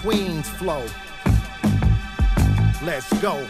Queens flow. Let's go.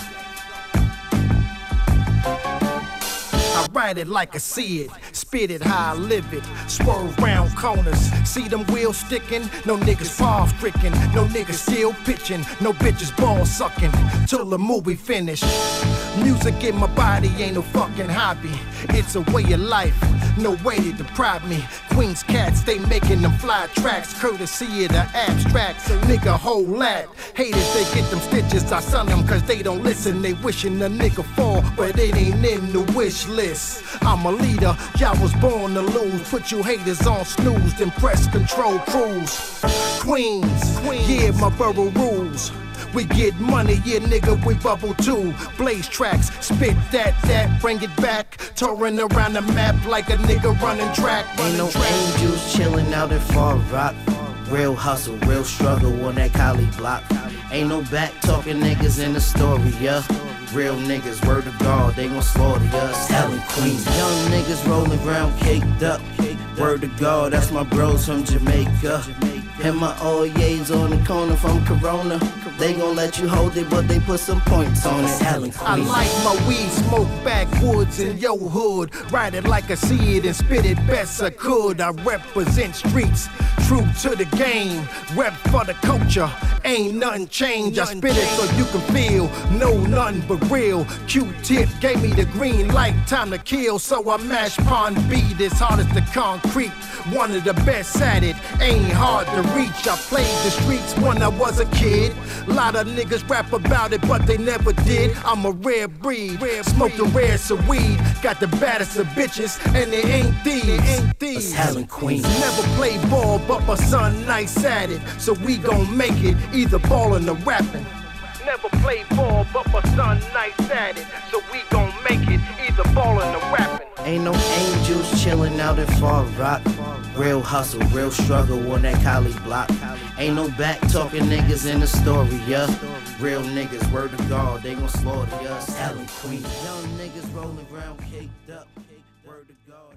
I ride it like I see it, spit it how I live it, swerve round corners, see them wheels sticking, no niggas fall stricken, no niggas still pitching, no bitches ball sucking, till the movie finish. Music in my body ain't no fucking hobby, it's a way of life, no way to deprive me. Queens cats, they making them fly tracks, courtesy of the abstract, so nigga hold that. Haters, they get them stitches, I son them cause they don't listen, they wishing a nigga fall, but it ain't in the wish list. I'm a leader, y'all was born to lose. Put you haters on snooze, then press control cruise. Queens, yeah, my borough rules. We get money, yeah, nigga, we bubble too. Blaze tracks, spit that, bring it back. Touring around the map like a nigga running track. Ain't no angels chilling out at Far Rock. Real hustle, real struggle on that Cali block. Ain't no back talking niggas in the story, yeah. Real niggas, word of God, they gon' slaughter us. Helen Queens, young niggas rolling around caked up. Word of God, that's my bros from Jamaica. And my Oye's on the corner from Corona. They gon' let you hold it, but they put some points on it. Helen Queens. I like my weed, smoke backwoods in your hood. Ride it like I see it and spit it best I could. I represent streets, true to the game. Rep for the culture, ain't nothing changed. I spit it so you can feel, no nothing but real. Q-Tip gave me the green light, time to kill. So I mash Pond beat as hard as the concrete. One of the best at it, ain't hard to reach. I played the streets when I was a kid. Lot of niggas rap about it, but they never did. I'm a rare breed, smoke the rarest of weed. Got the baddest of bitches, and they ain't thieves. Helen Queens. Never play ball, but my son nice at it. So we gon' make it, either ballin' or rapping. Never play ball, but my son nice at it. So we gon' make it, either ballin' or rapping. Ain't no angels chilling out at Far Rock. Real hustle, real struggle on that Cali block. Ain't no back talking niggas in the story, yeah. Real niggas, word of God, they gon' slaughter us. Helen Queens, young niggas rolling around caked up. Word of God.